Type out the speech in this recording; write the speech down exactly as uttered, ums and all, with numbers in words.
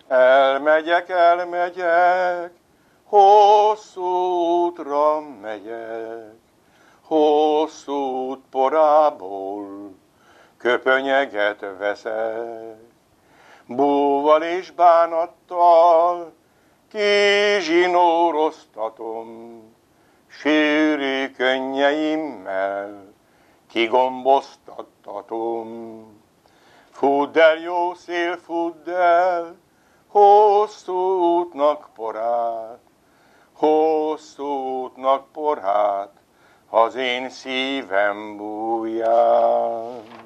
Elmegyek, elmegyek, hosszú útra megyek, hosszú út porából köpönyeget veszek. Búval és bánattal kizsinóroztatom, sűrű könnyeimmel kigomboztattatom. Fudd el, jó szél, fudd el, hosszú útnak porát, hosszú útnak porát, az én szívem bújján.